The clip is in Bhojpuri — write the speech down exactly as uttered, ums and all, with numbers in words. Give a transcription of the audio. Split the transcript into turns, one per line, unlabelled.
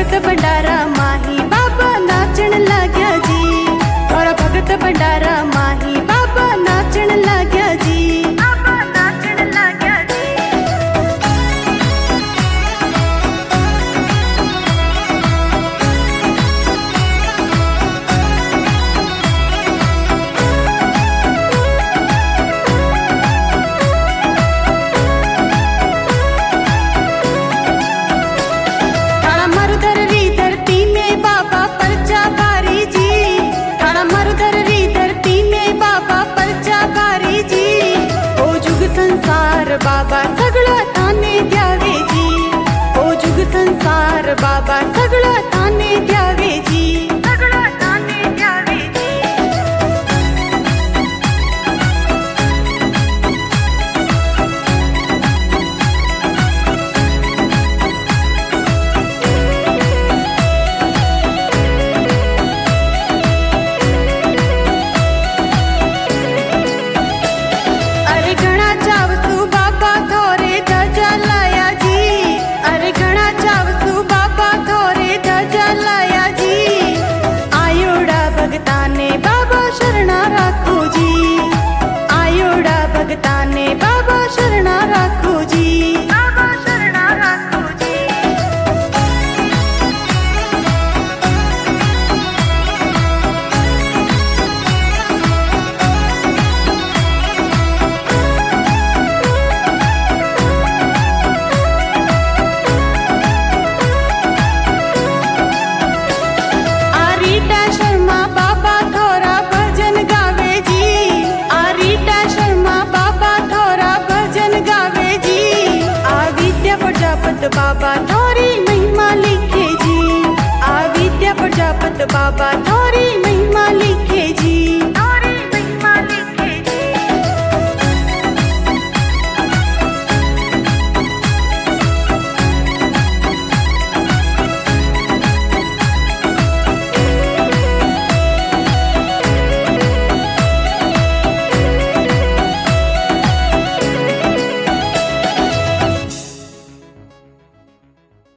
भगत भंडारा माही बाबा नाचन लाग्या जी। और भगत भंडारा माही बाबा नाचन लाग्या जी। बाबा नाचन लाग्या जी। ठाणा मरुधर री धरती में बाबा परचा भारी जी। ठाणा मरुधर री धरती में बाबा परचा भारी जी। ओ जुग संसार बाबा सगळा ताने द्यावे जी। ओ जुग संसार बाबा सगळा ताने द्यावे जी। सगळा ताने द्यावे जी। अरे घणा चावसू बाबा थोरे ध्वजा लाया जी। अरे घणा चावसू बाबा थोरे ध्वजा लाया जी। आयोडा भगताने बाबा शरणा राखो जी। आयोडा भगताने बाबा शरणा राखो जी। बाबा शरणा राखो जी। आरीटा शर्मा बाबा थोरा भजन गावे जी। आरीटा शर्मा बाबा थोरा भजन गावे जी। आ विद्या प्रजापत बाबा थोरी